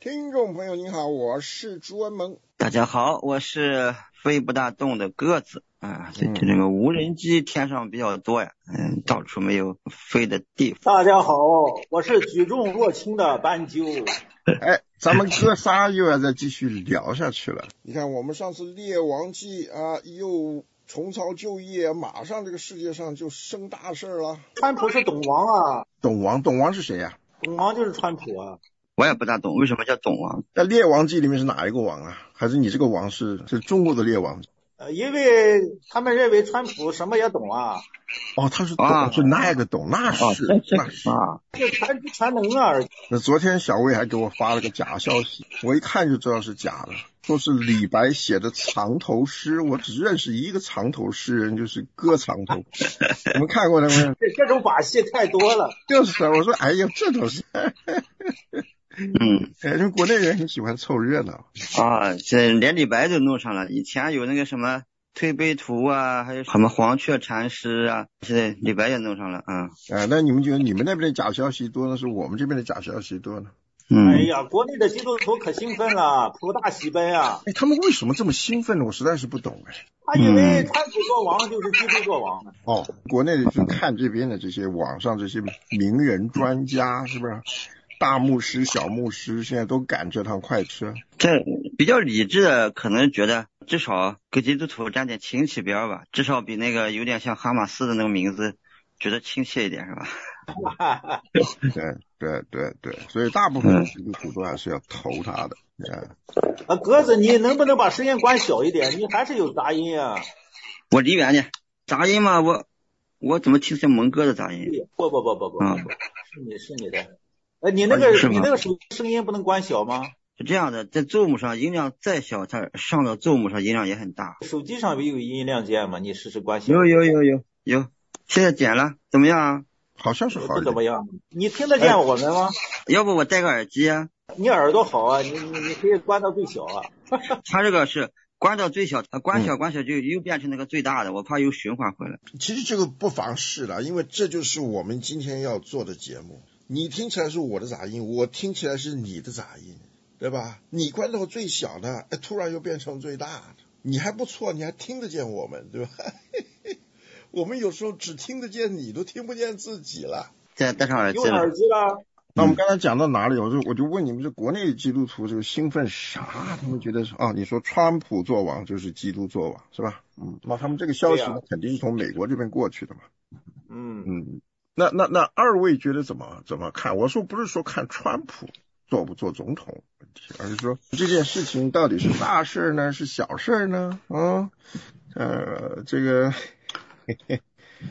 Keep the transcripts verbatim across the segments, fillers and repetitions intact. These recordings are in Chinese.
听众朋友您好，我是朱文萌。 大家好，我是飞不大动的鸽子啊。这这这个无人机天上比较多呀，嗯，到处没有飞的地方。 大家好，我是举重若轻的斑鸠。 哎，咱们哥仨又要再继续聊下去了。你看，我们上次列王记啊，又重操旧业，马上这个世界上就生大事了。 川普是董王啊。 董王，董王是谁呀、 啊？董王就是川普啊。 我也不大懂为什么叫董王。 在列王记里面是哪一个王啊？还是你这个王是是中国的列王？ 呃，因为他们认为川普什么也懂啊。 哦，他是懂、啊、是那个懂，那是、 啊、 那是啊，这全知全能啊。 那昨天小魏还给我发了个假消息，我一看就知道是假的，说是李白写的藏头诗，我只认识一个藏头诗人，就是割藏头。你们看过了没有？ 这这种把戏太多了。 就是我说，哎呀，这都是。 嗯， 哎，因为国内人很喜欢凑热闹啊，这连李白都弄上了。以前有那个什么推背图啊，还有什么黄雀禅师啊，现在李白也弄上了啊。 哎，那你们觉得你们那边的假消息多呢，是我们这边的假消息多呢？ 嗯， 哎呀，国内的基督徒可兴奋了，普大喜奔啊！ 哎，他们为什么这么兴奋呢？我实在是不懂哎。 他以为川普做王就是基督做王。 哦，国内就看这边的这些网上这些名人专家，是不是？大牧师、小牧师现在都赶这趟快车。 这比较理智的可能觉得至少给基督徒沾点亲戚边吧，至少比那个有点像哈马斯的那个名字觉得亲切一点，是吧？ 对对对对，所以大部分基督徒都还是要投他的。 嗯、啊，鸽子，你能不能把声音关小一点？你还是有杂音啊。 我离远点，杂音吗？我我怎么听见蒙哥的杂音？ 不不不不不不，嗯、是你是你的。哎，你那个你那个手声音不能关小吗？ 是这样的，在 Zoom 上音量再小，它上到 Zoom 上音量也很大。 手机上有音量键吗？你试试关小。 有有有有有，现在减了，怎么样啊？ 好像是好一点。 不怎么样。你听得见我们吗？ 哎、要不我戴个耳机啊？ 你耳朵好啊，你你你可以关到最小啊。 它这个是关到最小，关小关小就又变成那个最大的，我怕又循环回来。 其实这个不妨事了，因为这就是我们今天要做的节目。你听起来是我的杂音，我听起来是你的杂音，对吧？你关到最小的，哎，突然又变成最大的，你还不错，你还听得见我们，对吧？我们有时候只听得见你，都听不见自己了。 现在戴上耳机了。 用耳机了。 那我们刚才讲到哪里？我就我就问你们，这国内的基督徒这个兴奋啥？他们觉得啊，你说川普做王就是基督做王，是吧？嗯，那他们这个消息肯定是从美国这边过去的嘛。 嗯嗯。那那那二位觉得怎么怎么看？我说不是说看川普做不做总统问题，而是说这件事情到底是大事呢，是小事呢？啊，呃，这个，嘿嘿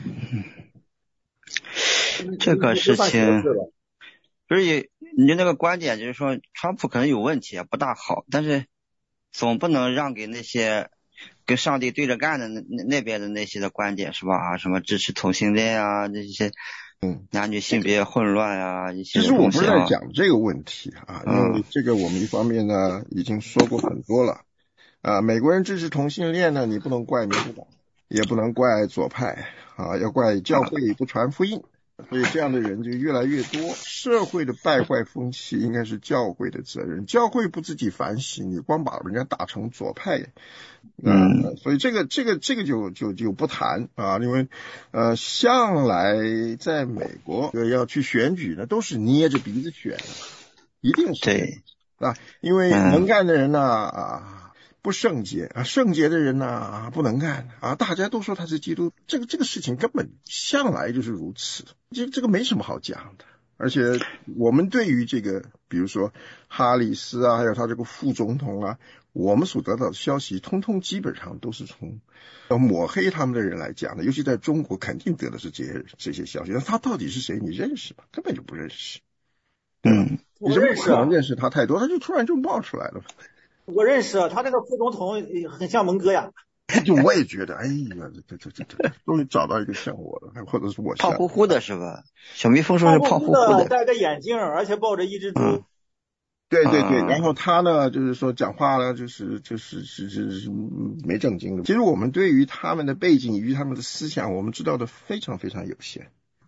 这个事情，不是你那个观点就是说，川普可能有问题啊，不大好，但是总不能让给那些跟上帝对着干的那那边的那些的观点是吧？啊，什么支持同性恋啊，这些嗯男女性别混乱啊，一些、 啊。其实我不是在讲这个问题啊， 嗯、 因为这个我们一方面呢已经说过很多了啊，美国人支持同性恋呢，你不能怪民主党，也不能怪左派啊，要怪教会不传福音。所以这样的人就越来越多，社会的败坏风气应该是教会的责任，教会不自己反省，你光把人家打成左派，嗯、呃，所以这个这个这个就就就不谈啊，因为呃向来在美国要去选举呢，都是捏着鼻子选的，一定是对啊，因为能干的人呢啊。不圣洁啊，圣洁的人呢、啊、不能干啊！大家都说他是基督，这个这个事情根本向来就是如此，这这个没什么好讲的。而且我们对于这个，比如说哈里斯啊，还有他这个副总统啊，我们所得到的消息，通通基本上都是从要抹黑他们的人来讲的。尤其在中国，肯定得的是这些这些消息。那他到底是谁？你认识吗？根本就不认识。 嗯， 你怎么可能认识他太多？他就突然就冒出来了。 我认识他这个副总统很像蒙哥呀。 就我也觉得，哎呀，这这这这，终于找到一个像我的，或者是我像胖乎乎的是吧？小蜜蜂说是胖乎乎的， 戴个眼镜，而且抱着一只猪。 嗯、 对对对，然后他呢，就是说讲话呢，就是就是是是是没正经的。其实我们对于他们的背景以及他们的思想，我们知道的非常非常有限。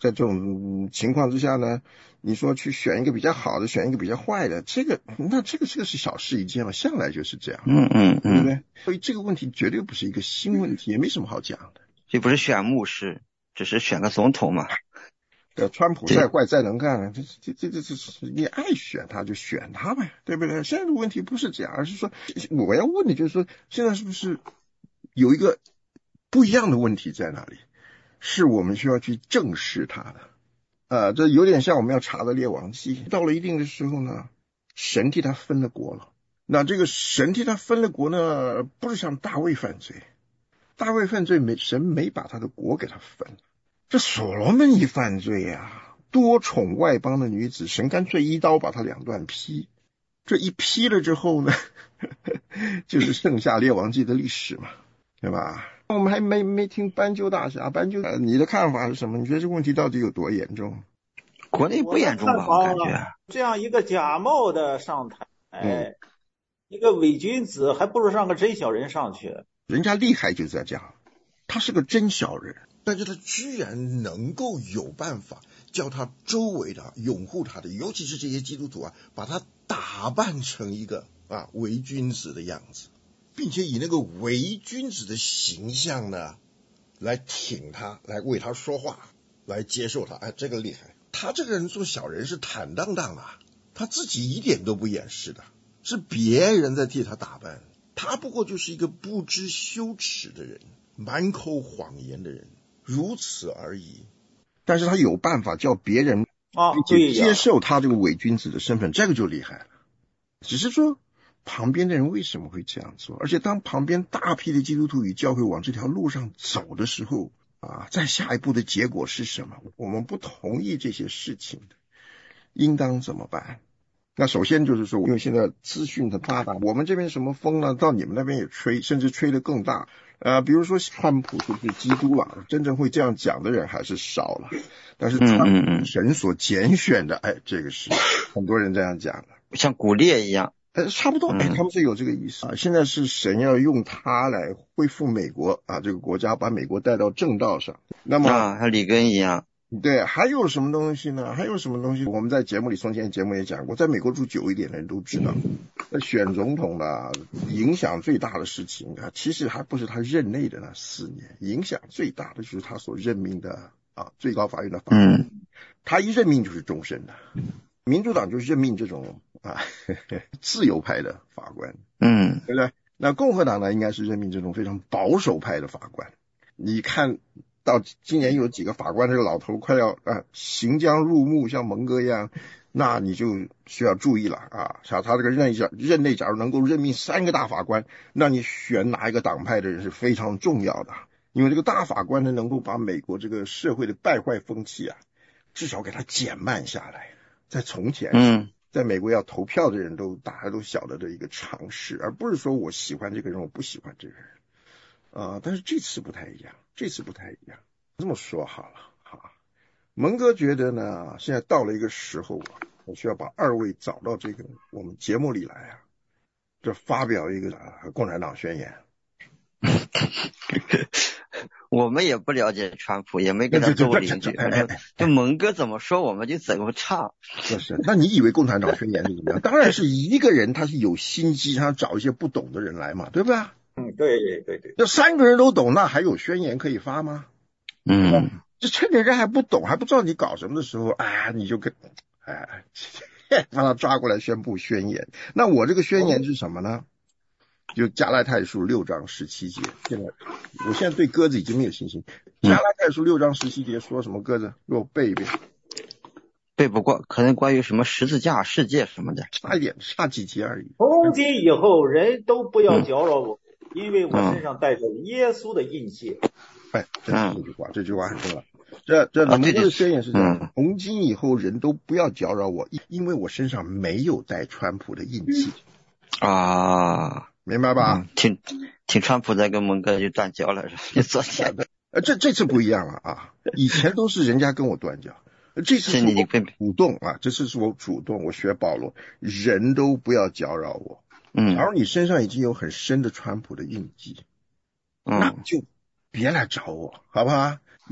在这种情况之下呢，你说去选一个比较好的，选一个比较坏的，这个那这个这个是小事一件嘛，向来就是这样， 嗯嗯嗯， 对不对？所以这个问题绝对不是一个新问题，也没什么好讲的。 这不是选牧师，只是选个总统嘛。 这川普再坏再能干，这这这这这你爱选他就选他呗，对不对？现在的问题不是这样，而是说我要问的就是说，现在是不是有一个不一样的问题在哪里？是我们需要去正视它的。呃，这有点像我们要查的列王记，到了一定的时候呢，神替他分了国了。那这个神替他分了国呢，不是像大卫犯罪，大卫犯罪没神没把他的国给他分了。这所罗门一犯罪啊，多宠外邦的女子，神干脆一刀把他两段劈。这一劈了之后呢，呵呵就是剩下列王记的历史嘛，对吧？我们还没没听斑鸠大侠，斑鸠、呃，你的看法是什么？你觉得这个问题到底有多严重？ 国内不严重吧？我感觉这样一个假冒的上台， 嗯， 一个伪君子，还不如让个真小人上去。 人家厉害就在这样，他是个真小人，但是他居然能够有办法叫他周围的拥护他的，尤其是这些基督徒啊，把他打扮成一个啊伪君子的样子，并且以那个伪君子的形象呢，来挺他，来为他说话，来接受他。哎，这个厉害！他这个人做小人是坦荡荡啊，他自己一点都不掩饰的，是别人在替他打扮，他不过就是一个不知羞耻的人，满口谎言的人，如此而已。但是他有办法叫别人啊， 对，接受他这个伪君子的身份，这个就厉害了。只是说旁边的人为什么会这样做？而且当旁边大批的基督徒与教会往这条路上走的时候啊，再下一步的结果是什么？我们不同意这些事情的，应当怎么办？那首先就是说，因为现在资讯的发达，我们这边什么风呢，到你们那边也吹，甚至吹得更大。呃，比如说川普是不是基督啊？真正会这样讲的人还是少了。但是川普神所拣选的，哎，这个是很多人这样讲的， 像古列一样。 呃，差不多，哎，他们是有这个意思啊。现在是神要用他来恢复美国啊，这个国家把美国带到正道上。那么啊，和里根一样。 对，还有什么东西呢？还有什么东西？我们在节目里，从前节目也讲过，在美国住久一点的人都知道，那选总统的影响最大的事情啊，其实还不是他任内的那四年，影响最大的就是他所任命的啊最高法院的法官，嗯、他一任命就是终身的。民主党就是任命这种啊呵呵自由派的法官， 嗯， 对不对？那共和党呢，应该是任命这种非常保守派的法官。你看到今年有几个法官，这个老头快要啊行将入幕，像蒙哥一样，那你就需要注意了啊。像他这个任任内，假如能够任命三个大法官，那你选哪一个党派的人是非常重要的，因为这个大法官呢，能够把美国这个社会的败坏风气啊，至少给它减慢下来。在从前，嗯，在美国要投票的人都大家都晓得的一个常识，而不是说我喜欢这个人，我不喜欢这个人，啊、呃，但是这次不太一样，这次不太一样。这么说好了，哈，蒙哥觉得呢，现在到了一个时候啊，我需要把二位找到这个我们节目里来啊，这发表一个、啊、共产党宣言。 我们也不了解川普，也没跟他做过邻居。就蒙哥怎么说，我们就怎么唱。 就是，那你以为共产党宣言是怎么样？当然是一个人，他是有心机，他找一些不懂的人来嘛，对吧？ 嗯，对对对对。 要三个人都懂，那还有宣言可以发吗？ 嗯， 就趁着人还不懂，还不知道你搞什么的时候，啊，你就跟，哎，把他抓过来宣布宣言。那我这个宣言是什么呢？就加拉太书六章十七节，现在我现在对鸽子已经没有信心。加拉太书六章十七节说什么？鸽子给我背一遍。 背不过，可能关于什么十字架世界什么的， 差一点，差几节而已。 从今以后，人都不要搅扰我，嗯、因为我身上带着耶稣的印记。 哎，这是这句话，这句话很重要。这这蒙哥的宣言是这样：从今以后，人都不要搅扰我，因为我身上没有带川普的印记。 啊。 明白吧？ 嗯、挺挺川普在跟蒙哥就断交了，是吧？昨天的，呃，这这次不一样了啊！以前都是人家跟我断交，这次是我主动啊！这次是我主动，我学保罗，人都不要搅扰我。 嗯， 假如你身上已经有很深的川普的印记， 嗯、 那就别来找我，好不好？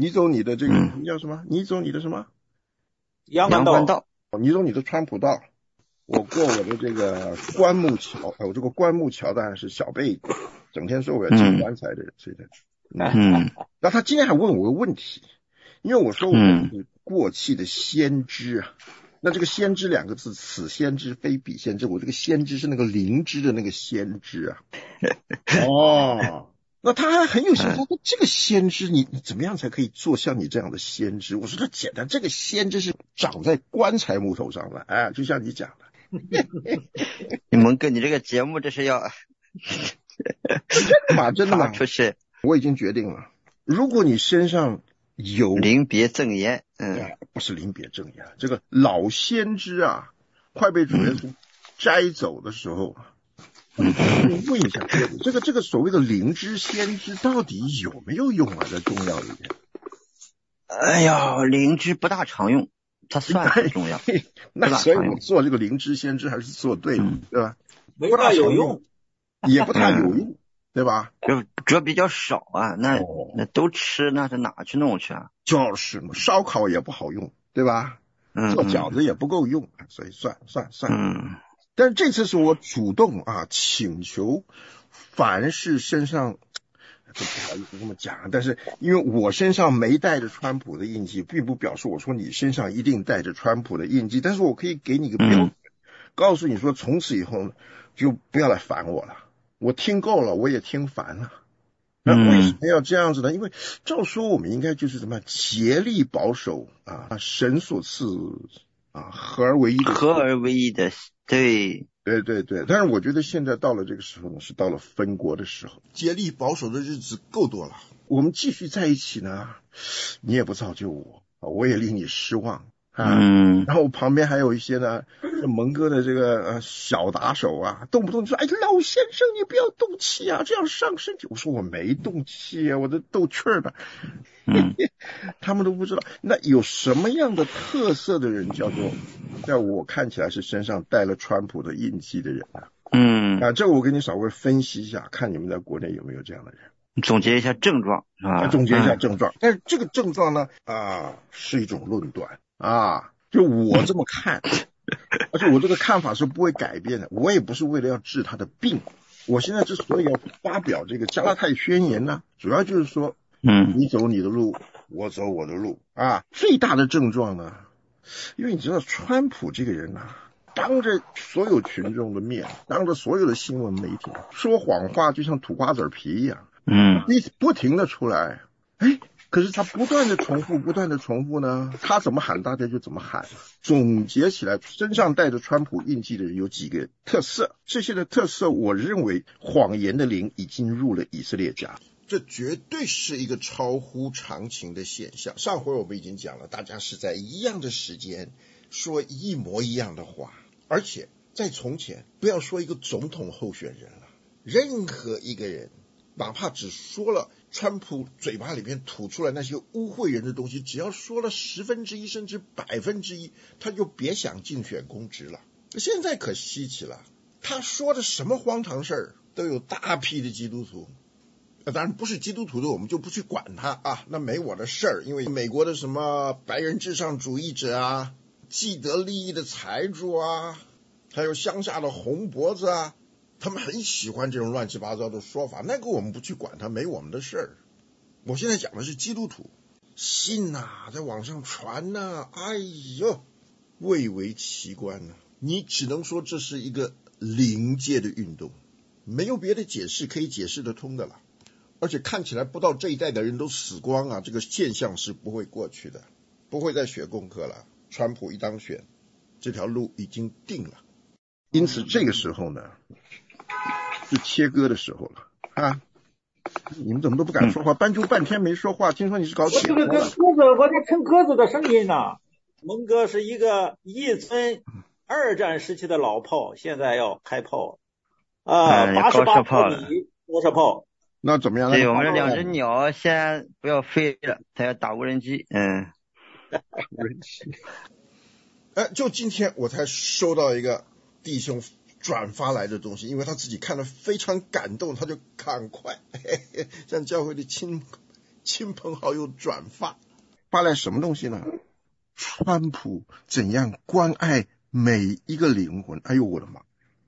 你走你的这个，你叫什么？你走你的什么？ 阳关道。 你走你的川普道。我过我的这个关木桥，我这个关木桥当然是小辈，整天说我要进棺材的人，所以的。 嗯。 那他今天还问我个问题，因为我说我是过气的先知啊。那这个先知两个字，此先知非彼先知，我这个先知是那个灵知的那个先知啊。哦。那他还很有心，他说这个先知你你怎么样才可以做像你这样的先知？我说他简单，这个先知是长在棺材木头上的，哎，就像你讲的。 你蒙哥，你这个节目这是要真的吗？真的吗？ 出去， 我已经决定了，如果你身上有临别赠言，嗯， 不是临别赠言，这个老先知啊，快被主耶稣摘走的时候。嗯，问一下，这个这个所谓的灵知先知到底有没有用啊？在中药里面， 哎呀，灵知不大常用，它算很重要。 那所以我做这个灵知先知还是做对的，嗯、对吧？ 没大有用， 也不大有用，嗯、对吧？ 就主要比较少啊，那、哦、那都吃，那是哪去弄去啊？ 就是嘛，烧烤也不好用，对吧？ 嗯， 做饺子也不够用，所以算算算。 嗯。 但是这次是我主动啊请求，凡是身上这不好意思这么讲，但是因为我身上没带着川普的印记，并不表示我说你身上一定带着川普的印记，但是我可以给你个标准，嗯、告诉你说从此以后就不要来烦我了，我听够了，我也听烦了。那为什么要这样子呢？因为照说我们应该就是什么竭力保守啊，神所赐啊合而为一的合而为一的。对对对对，但是我觉得现在到了这个时候呢，是到了分国的时候，竭力保守的日子够多了。我们继续在一起呢，你也不造就我，我也令你失望啊。 嗯。 然后旁边还有一些呢，蒙哥的这个呃小打手啊，动不动就说：“哎，老先生，你不要动气啊，这样伤身体。”我说我没动气啊，我在逗趣儿呢。 嗯， 他们都不知道，那有什么样的特色的人叫做，在我看起来是身上带了川普的印记的人啊？ 嗯， 啊，这个我给你稍微分析一下，看你们在国内有没有这样的人。 总结一下症状啊， 总结一下症状。嗯、但是这个症状呢，啊，是一种论断啊，就我这么看，而且我这个看法是不会改变的。我也不是为了要治他的病，我现在之所以要发表这个加拉太宣言呢，主要就是说。 嗯， 你走你的路，我走我的路啊。最大的症状呢，因为你知道川普这个人啊，当着所有群众的面，当着所有的新闻媒体说谎话，就像吐瓜子皮一样。 嗯， 你不停的出来，哎，可是他不断的重复，不断的重复呢，他怎么喊大家就怎么喊。总结起来，身上带着川普印记的人有几个特色，这些的特色，我认为谎言的灵已经入了以色列家。这绝对是一个超乎常情的现象。上回我们已经讲了，大家是在一样的时间说一模一样的话，而且在从前，不要说一个总统候选人了，任何一个人，哪怕只说了川普嘴巴里面吐出来那些污秽人的东西，只要说了十分之一甚至百分之一，他就别想竞选公职了。现在可稀奇了，他说的什么荒唐事儿，都有大批的基督徒。当然不是基督徒的我们就不去管他啊，那没我的事儿。因为美国的什么白人至上主义者啊，既得利益的财主啊，还有乡下的红脖子啊，他们很喜欢这种乱七八糟的说法，那个我们不去管他，没我们的事儿。我现在讲的是基督徒，信啊，在网上传啊，哎呦，蔚为奇观啊。你只能说这是一个灵界的运动，没有别的解释可以解释得通的了。而且看起来不到这一代的人都死光啊，这个现象是不会过去的，不会再学功课了。川普一当选，这条路已经定了，因此这个时候呢，是切割的时候了啊！你们怎么都不敢说话？斑鸠半天没说话，听说你是搞解剖的。鸽子，我在听鸽子的声音呢、啊。蒙哥是一个一村二战时期的老炮，现在要开炮啊，八十八公里高射炮。 那怎么样？ 对，我们这两只鸟先不要飞了，它要打无人机。嗯， 无人机。哎，就今天我才收到一个弟兄转发来的东西，因为他自己看了非常感动，他就赶快嘿嘿向教会的亲亲朋好友转发，发来什么东西呢？川普怎样关爱每一个灵魂？哎呦我的妈！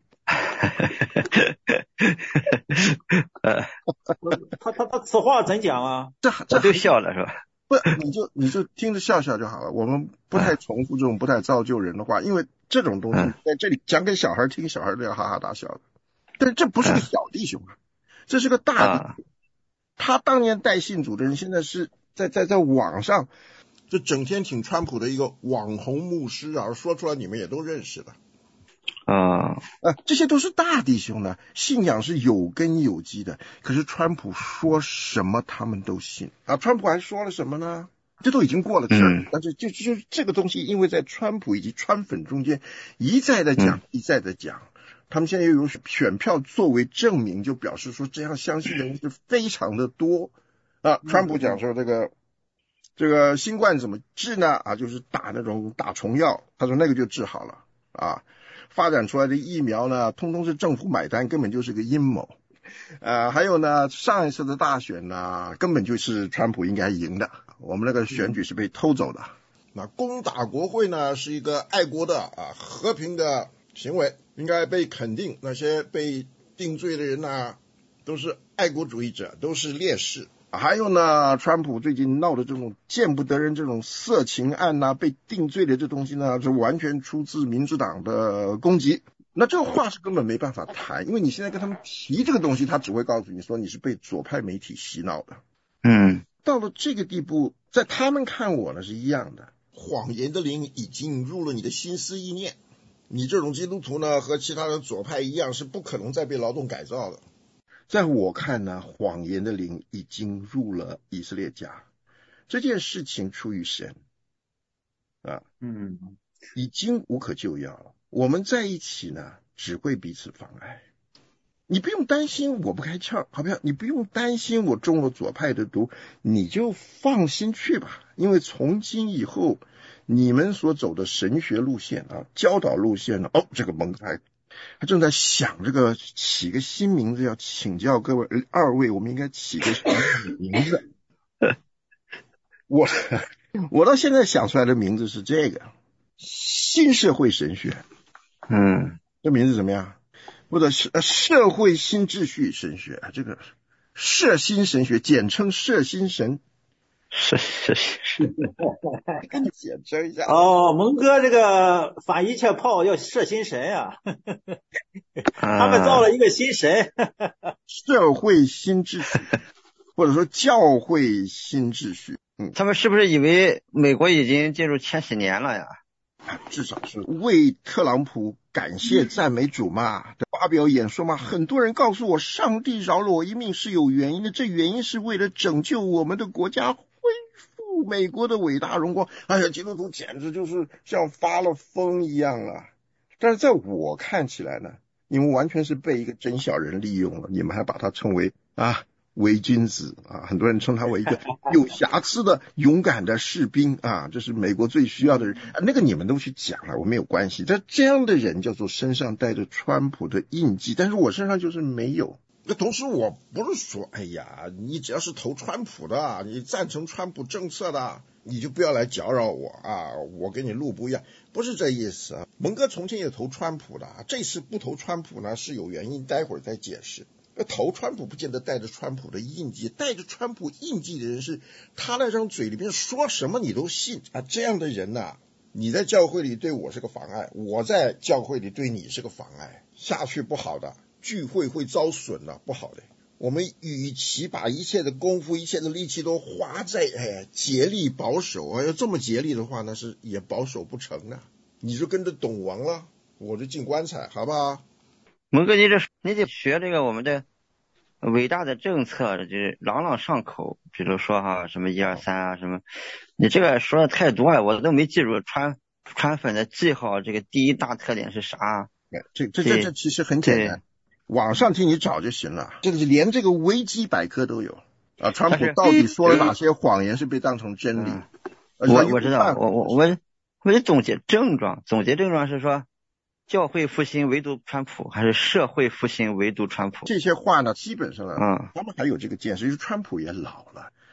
呃， 他他他此话怎讲啊？ 这这都笑了是吧？ 不，你就你就听着笑笑就好了。我们不太重复这种不太造就人的话，因为这种东西在这里讲给小孩听，小孩都要哈哈大笑的。但是这不是个小弟兄啊，这是个大弟兄。他当年带信主的人，现在是在在在网上就整天挺川普的一个网红牧师啊，说出来你们也都认识的。 啊， 呃，这些都是大弟兄呢，信仰是有根有基的。可是川普说什么他们都信啊。川普还说了什么呢？这都已经过了事儿、嗯，但是就就这个东西，因为在川普以及川粉中间一再的讲，嗯、一再的讲，他们现在又有选票作为证明，就表示说这样相信的人是非常的多啊。川普讲说这个。这个新冠怎么治呢？啊，就是打那种打虫药，他说那个就治好了啊。发展出来的疫苗呢，通通是政府买单，根本就是个阴谋。呃，还有呢，上一次的大选呢，根本就是川普应该赢的，我们那个选举是被偷走的。那攻打国会呢，是一个爱国的啊和平的行为，应该被肯定。那些被定罪的人呢，都是爱国主义者，都是烈士。还有呢，川普最近闹的这种见不得人这种色情案呐、啊，被定罪的这东西呢，是完全出自民主党的攻击。那这个话是根本没办法谈，因为你现在跟他们提这个东西，他只会告诉你说你是被左派媒体洗脑的。 嗯， 到了这个地步，在他们看我呢是一样的，谎言的灵已经入了你的心思意念。你这种基督徒呢，和其他的左派一样，是不可能再被劳动改造的。在我看呢，谎言的灵已经入了以色列家，这件事情出于神啊， 嗯， 已经无可救药了。我们在一起呢，只会彼此妨碍。你不用担心我不开窍，好不好？你不用担心我中了左派的毒，你就放心去吧。因为从今以后，你们所走的神学路线啊，教导路线呢，哦，这个蒙台。他正在想这个起个新名字，要请教各位二位，我们应该起个什么名字？我我到现在想出来的名字是这个新社会神学。 嗯， 这名字怎么样？或者是社会新秩序神学，这个社新神学，简称社新神。 是是是， 跟你简称一下。 哦，蒙哥这个反一切炮要射新神啊，他们造了一个新神， 社会新秩序，或者说教会新秩序。 嗯，他们是不是以为美国已经进入千禧年了呀？ 至少是为特朗普感谢赞美主嘛，发表演说嘛。很多人告诉我，上帝饶了我一命是有原因的，这原因是为了拯救我们的国家，恢复美国的伟大荣光。哎呀，基督徒简直就是像发了疯一样啊！但是在我看起来呢，你们完全是被一个真小人利用了，你们还把他称为啊伪君子啊，很多人称他为一个有瑕疵的勇敢的士兵啊，这是美国最需要的人啊。那个你们都去讲了，我没有关系。这这样的人叫做身上带着川普的印记，但是我身上就是没有。那同时我不是说，哎呀，你只要是投川普的，你赞成川普政策的，你就不要来搅扰我啊，我跟你路不一样，不是这意思啊。蒙哥从前也投川普的，这次不投川普呢是有原因，待会儿再解释。投川普不见得带着川普的印记，带着川普印记的人是他那张嘴里边说什么你都信啊，这样的人啊，你在教会里对我是个妨碍，我在教会里对你是个妨碍，下去不好的，聚会会遭损的，不好的。我们与其把一切的功夫一切的力气都花在哎竭力保守啊，要这么竭力的话那是也保守不成啊，你就跟着董王了，我就进棺材，好不好？ 蒙哥，你这你得学这个我们的伟大的政策，就是朗朗上口。比如说哈，什么一二三啊，什么，你这个说的太多了，我都没记住。川川粉的记号，这个第一大特点是啥？ 这这这这其实很简单，网上替你找就行了。这个连这个维基百科都有啊。川普到底说了哪些谎言是被当成真理？ 嗯、我我知道，我我我我得总结症状，总结症状是说。教会复兴唯独川普，还是社会复兴唯独川普？ 这些话呢，基本上呢， 嗯， 他们还有这个见识，就是川普也老了，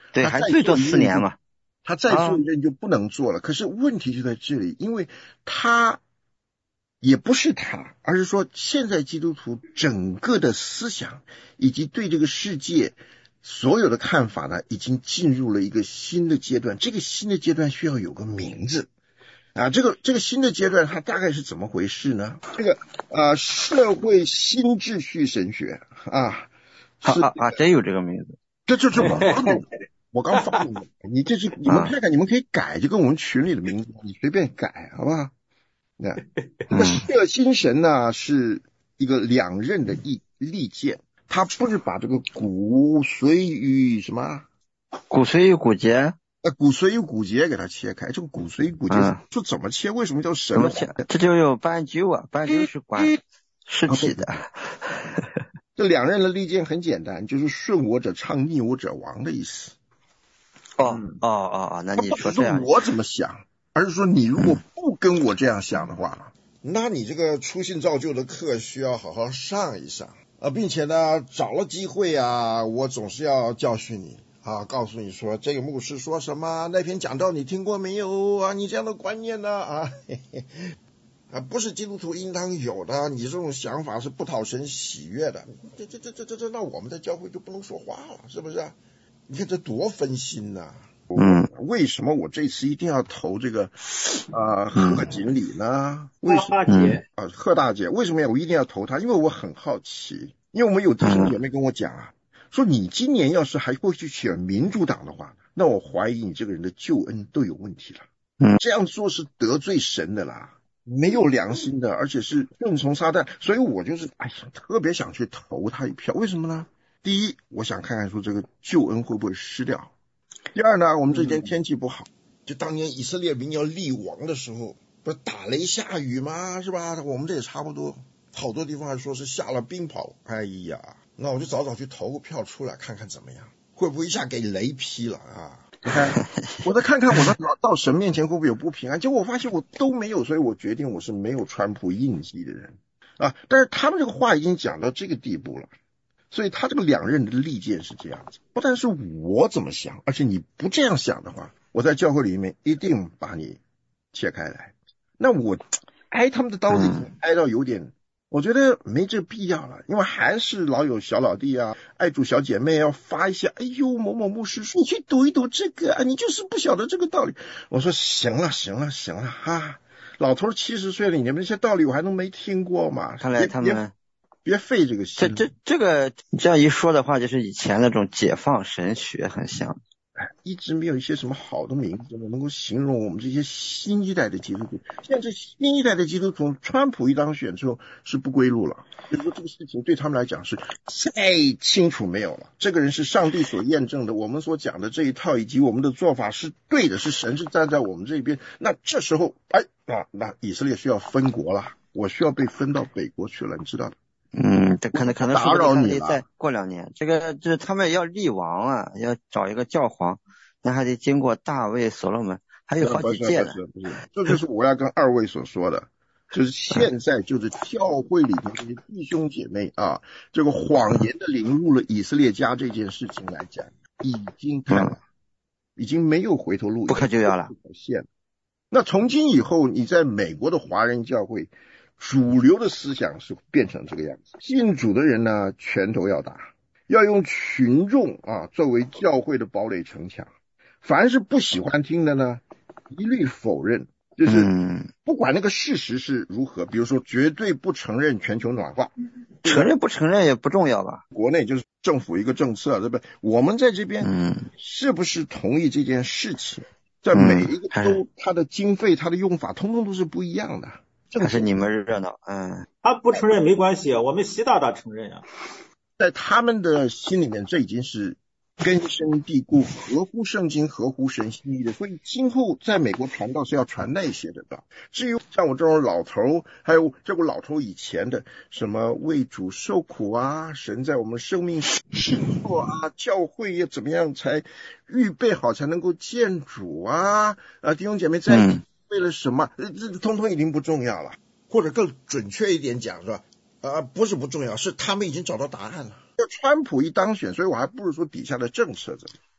对，还最多四年嘛。 他再做一任就不能做了。啊、可是问题就在这里，因为他也不是他，而是说现在基督徒整个的思想以及对这个世界所有的看法呢，已经进入了一个新的阶段。这个新的阶段需要有个名字啊，这个这个新的阶段它大概是怎么回事呢？这个啊，社会新秩序神学啊， 啊啊啊，真有这个名字？ 这就是我刚我刚发明的，你这是你们看看，你们可以改，就跟我们群里的名字，你随便改，好不好？那这个社新神呢，是一个两刃的利利剑，他不是把这个骨髓与什么骨髓与骨节。 呃，骨髓与骨节给它切开，这个骨髓与骨节是怎么切？为什么叫神？ 怎么切？这就有斑鸠啊，斑鸠是管尸体的。 这两刃的利剑很简单，就是顺我者昌，逆我者亡的意思。 哦哦哦哦，那你说这样， 我怎么想，而是说你如果不跟我这样想的话，嗯、那你这个初信造就的课需要好好上一上啊，并且呢，找了机会啊，我总是要教训你。啊，告诉你说这个牧师说什么，那篇讲道你听过没有啊？你这样的观念呢啊，嘿嘿啊，不是基督徒应当有的，你这种想法是不讨神喜悦的。这这这这这这，那我们在教会就不能说话了，是不是？你看这多分心呐、啊！ 嗯， 为什么我这次一定要投这个啊贺锦鲤呢？为什么？ 大姐啊，贺大姐，为什么我一定要投她？因为我很好奇，因为我们有弟兄姐妹跟我讲啊。说你今年要是还会去选民主党的话，那我怀疑你这个人的救恩都有问题了。 嗯， 这样做是得罪神的啦，没有良心的，而且是顺从撒旦。所以我就是哎呀，特别想去投他一票。为什么呢？第一，我想看看说这个救恩会不会失掉。第二呢，我们这边天气不好，就当年以色列民要立王的时候，不是打雷下雨吗？是吧？我们这也差不多，好多地方还说是下了冰雹。哎呀。那我就早早去投个票出来看看怎么样，会不会一下给雷劈了啊？你看，我再看看我的到神面前会不会有不平安，结果我发现我都没有，所以我决定我是没有川普印记的人啊。但是他们这个话已经讲到这个地步了，所以他这个两刃的利剑是这样子，不但是我怎么想，而且你不这样想的话，我在教会里面一定把你切开来。那我挨他们的刀子已经挨到有点。我觉得没这必要了，因为还是老有小老弟啊，爱主小姐妹要发一下，哎呦某某牧师说你去读一读这个啊，你就是不晓得这个道理。我说行了行了行了哈，老头七十岁了，你们那些道理我还能没听过吗？ 看来他们别费这个心。 这这这个这样一说的话，就是以前那种解放神学很像。 一直没有一些什么好的名字能够形容我们这些新一代的基督徒。现在这新一代的基督徒，川普一当选之后是不归路了，就是说这个事情对他们来讲是太清楚没有了。这个人是上帝所验证的，我们所讲的这一套以及我们的做法是对的，是神是站在我们这边。那这时候，哎啊，那以色列需要分国了，我需要被分到北国去了，你知道的。 嗯，这可能可能打扰你了。再过两年，这个就是他们要立王啊，要找一个教皇，那还得经过大卫、所罗门，还有好几届呢。 不是不是不是，这就是我要跟二位所说的，就是现在就是教会里面这些弟兄姐妹啊，这个谎言的领入了以色列家这件事情来讲，已经太了，已经没有回头路， 不可救药了。 那从今以后，你在美国的华人教会。主流的思想是变成这个样子，信主的人呢，拳头要打，要用群众啊作为教会的堡垒城墙，凡是不喜欢听的呢，一律否认，就是不管那个事实是如何，比如说绝对不承认全球暖化， 承认不承认也不重要吧？ 国内就是政府一个政策，对不对？我们在这边是不是同意这件事情，在每一个州，它的经费、它的用法，通通都是不一样的。 还是你们热闹，嗯， 他不承认没关系，我们习大大承认啊。 在他们的心里面，这已经是根深蒂固、合乎圣经、合乎神心意的。所以今后在美国传道是要传那些的道。至于像我这种老头，还有这个老头以前的什么为主受苦啊，神在我们生命试错啊，教会要怎么样才预备好才能够见主啊？啊，弟兄姐妹在。嗯为了什么？这通通已经不重要了，或者更准确一点讲，是吧？呃，不是不重要，是他们已经找到答案了。要川普一当选，所以我还不如说底下的政策怎么，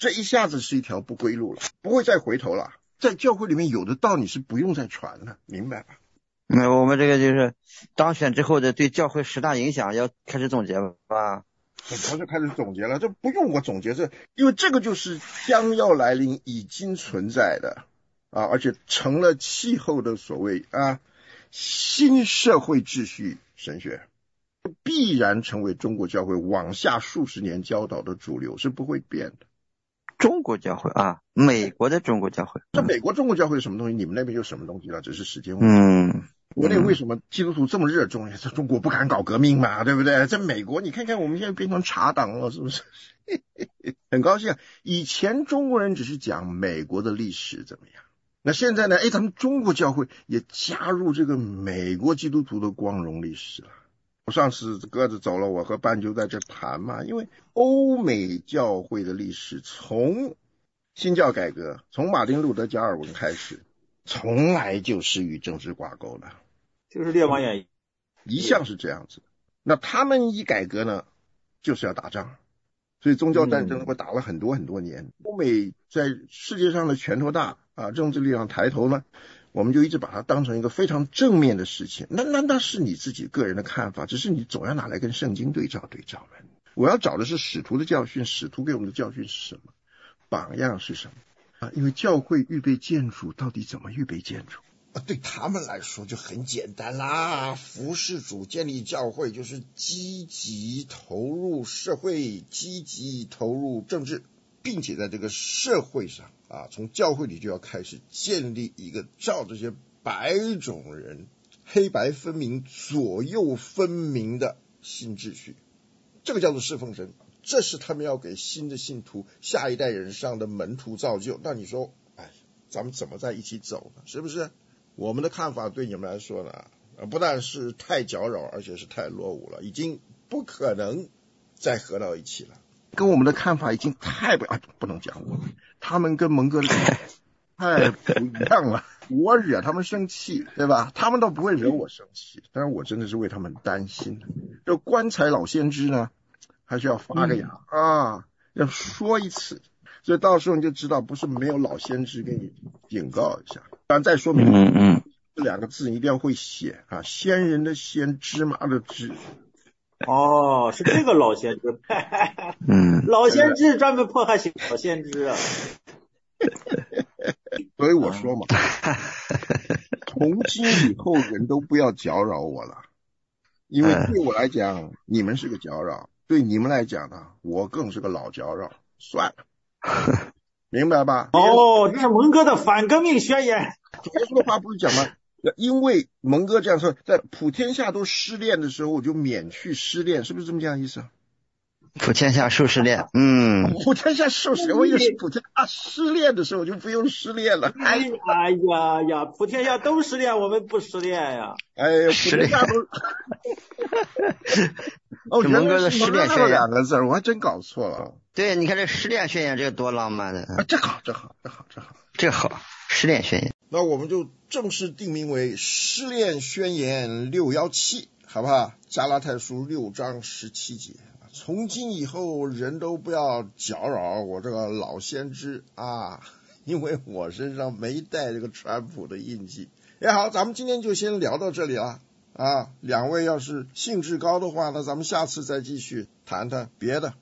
这一下子是一条不归路了，不会再回头了。在教会里面有的道你是不用再传了，明白吧？ 那我们这个就是当选之后的对教会十大影响要开始总结吧。 他就开始总结了，这不用我总结，这因为这个就是将要来临已经存在的啊，而且成了气候的所谓啊新社会秩序神学，必然成为中国教会往下数十年教导的主流，是不会变的。 中国教会啊，美国的中国教会， 这美国中国教会是什么东西，你们那边就什么东西了，只是时间问题。 嗯。 国内为什么基督徒这么热衷？在中国不敢搞革命嘛，对不对？在美国，你看看我们现在变成茶党了，是不是？很高兴啊！以前中国人只是讲美国的历史怎么样，那现在呢？哎，咱们中国教会也加入这个美国基督徒的光荣历史了。我上次鸽子走了，我和斑鸠在这谈嘛，因为欧美教会的历史从新教改革，从马丁路德加尔文开始，从来就是与政治挂钩的。 就是列王演义一向是这样子。那他们一改革呢，就是要打仗，所以宗教战争会打了很多很多年。欧美在世界上的拳头大啊，政治力量抬头呢，我们就一直把它当成一个非常正面的事情。那那那是你自己个人的看法，只是你总要拿来跟圣经对照对照嘛。我要找的是使徒的教训，使徒给我们的教训是什么，榜样是什么啊？因为教会预备建筑，到底怎么预备建筑？对他们来说就很简单啦，服事主建立教会就是积极投入社会，积极投入政治，并且在这个社会上啊，从教会里就要开始建立一个照这些白种人黑白分明左右分明的新秩序，这个叫做侍奉神，这是他们要给新的信徒下一代人上的门徒造就。那你说哎，咱们怎么在一起走呢？是不是？我们的看法对你们来说呢，不但是太搅扰，而且是太落伍了，已经不可能再合到一起了。跟我们的看法已经太不啊，不能讲我们，他们跟蒙哥的太不一样了。我惹他们生气，对吧？他们倒不会惹我生气，但是我真的是为他们担心。这棺材老先知呢，还是要发个芽、嗯、啊，要说一次。所以到时候你就知道，不是没有老先知给你警告一下。当然再说明， 嗯嗯， 这两个字你一定要会写啊，仙人的仙，芝麻的芝。 哦，是这个老先知。 嗯， 老先知专门迫害小先知啊。 所以我说嘛，从今以后人都不要搅扰我了，因为对我来讲，你们是个搅扰；对你们来讲呢，我更是个老搅扰。算了。明白吧？ 哦，这是蒙哥的反革命宣言。 结束的话不是讲吗？因为蒙哥这样说，在普天下都失恋的时候，我就免去失恋，是不是这么这样意思啊？ 普天下受失恋，嗯， 普天下受失恋，我以为是普天下失恋的时候就不用失恋了。 哎呀呀，普天下都失恋，我们不失恋呀。 哎呀，普天下都。哦， 蒙哥的失恋宣言两个字，我还真搞错了。 对，你看这失恋宣言，这个多浪漫的啊！这好，这好，这好，这好， 这好，失恋宣言。 那我们就正式定名为失恋宣言六一七，好不好？加拉太书六章十七节，从今以后人都不要搅扰我这个老先知啊，因为我身上没带这个川普的印记。哎，好，咱们今天就先聊到这里了。啊，两位要是兴致高的话呢，咱们下次再继续谈谈别的。